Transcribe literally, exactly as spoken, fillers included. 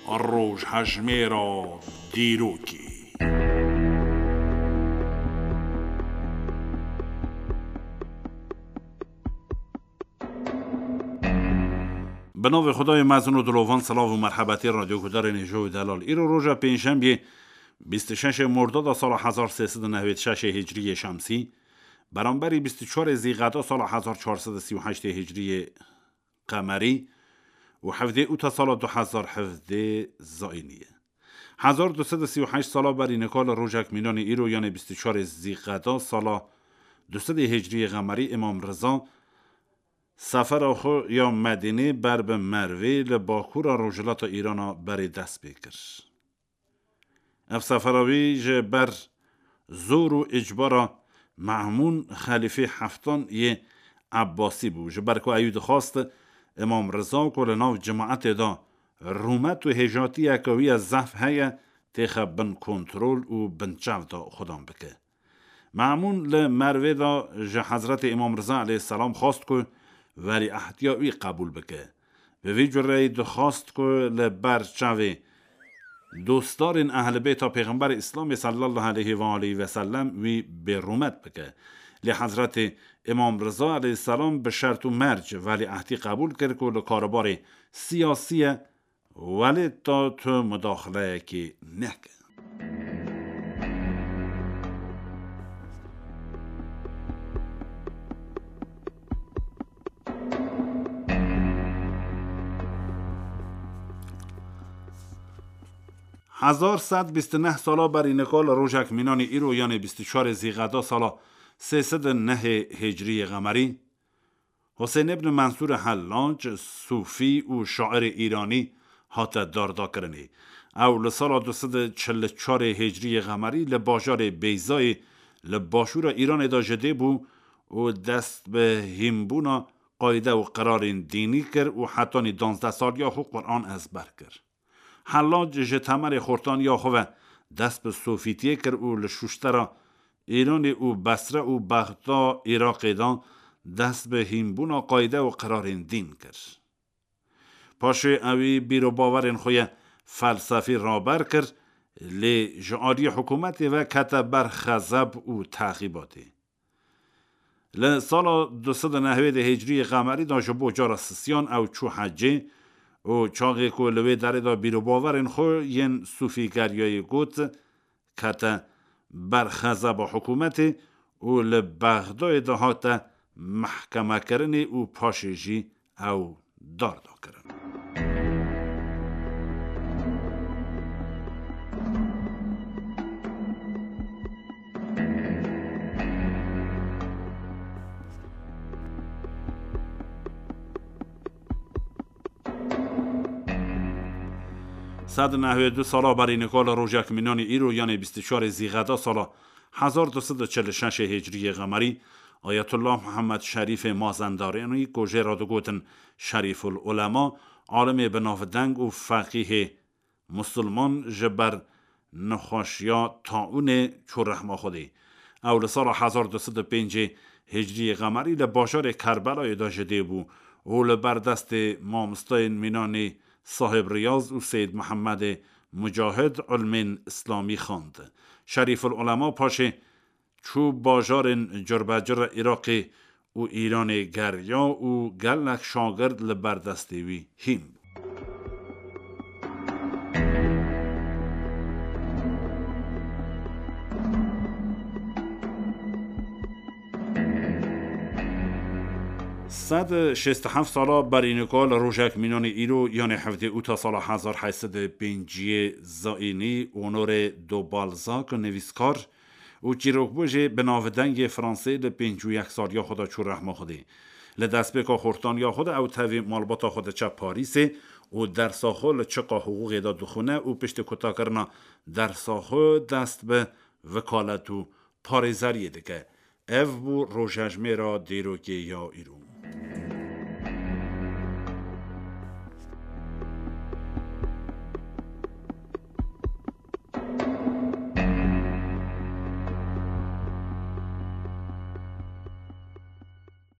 روژ هجمه را دیروکی. به نام خدای مزون و دلوان. سلام و مرحبتی رادیو گودار نجوی دلال. ایرو روژا پنجشنبه بیست و شش مرداد سال هزار و سیصد و نود و شش هجری شمسی برابر بیست و چهار ذی‌قعده سال هزار و چهارصد و سی و هشت هجری قمری و هفده اوت سال دو هزار و هفده زاینیه. هزار و دویست و سی و هشت سال بر نکال روژک مینان ایرو یعنی بیست و چهار ذی‌قعده سال دویست هجری قمری امام رضا سفر آخو یا مدینه بر به مروه لباکور روجلات ایران بر دست بکر. اف سفراوی جه بر زور و اجبار معمون خلیفه هفتان یه عباسی بود. جه برکو ایود خواست امام رضا کل ناو جماعت دا رومت و هجاتی اکوی از زف هیا تیخ بن کنترول و بن چاو دا خودم بکه. معمون لمروه دا جه حضرت امام رضا علیه السلام خواست که ولی احتیاوی قبول بکه. به وی جره دخواست که لبر چاوی دوستدارین اهل بیت پیغمبر اسلام صلی الله علیه و آله و سلم وی به رومت بکه. لی حضرت امام رضا علیه السلام به شرط و مرج ولی احتی قبول کرد که لکاربار سیاسی ولی تا تو مداخله که نکه. هزار و صد و بیست و نه سالا بر نکال روژک مینان ایرو یعنی بیست و چهار ذی‌قعده سالا سیصد و نه هجری قمری حسین ابن منصور حلاج صوفی و شاعر ایرانی هات داردا کرنی او لسال دویست و چهل و چهار هجری قمری لباجار بیزای لباشور ایران دا جده بو و دست به همبونا قایده و قرار دینی کر و حتی دانزده سال یا خو قرآن از بر کر. حلاج جتمر خورتان یا خو دست به صوفیتیه کر و لشوشترا ایران او بصره و بغداد عراق دان دست به همبونا قایده و قرار دین کر. پاشه اوی بیرو باورین خوی فلسفی رابر کر لی جعاری حکومت و کتب بر خزب و تعقیباتی. لسال دویست و نود هجری قمری دا جبو جار سسیان او چو حجه و چاقی که لوی داره دا بیرو باورین خو ین صوفی گریای گوت کتا برخزب حکومت و لبغدای دا هاتا محکمه کرنی و پاشیجی او داردا کرن. صد و نود و دو سالا بر نکال روژک مینان ایرو یعنی بیست و چهار ذی‌قعده سالا هزار و دویست و چهل و شش هجری قمری آیت الله محمد شریف مازندرانی گوژه را دو گوتن شریف العلماء عالم بناودنگ و فقیه مسلمان جبر نخاشیا تاون چو رحمه خودی اول سال هزار و دویست و پنج هجری قمری لباشار کربلای دا جده بو و لبردست مامستاین مینان صاحب ریاض و سید محمد مجاهد علم اسلامی خواند. شریف العلماء پاشه چو باجار جربجر عراق و ایران گریا و گلک شاگرد لبردستیوی هیم. صد و شصت و هفت سالا بر نکال روژک مینان ایرو یعنی هفده اوت سال هزار و هشتصد و پنج زاینی اونور دو بالزاک نویسکار و چیروکبوژه بناودنگ فرانسه لپنج و یک سال یا خدا چو رحمه خوده لدست بکا خورتان یا خود او تاوی مالباتا خود چه پاریسه و در ساخو لچقا حقوق دا دخونه و پشت کتا کرنا در ساخو دست به وکالت و پاریزاریه دکه. او بو روژهجمه را دیروگه یا ایرو.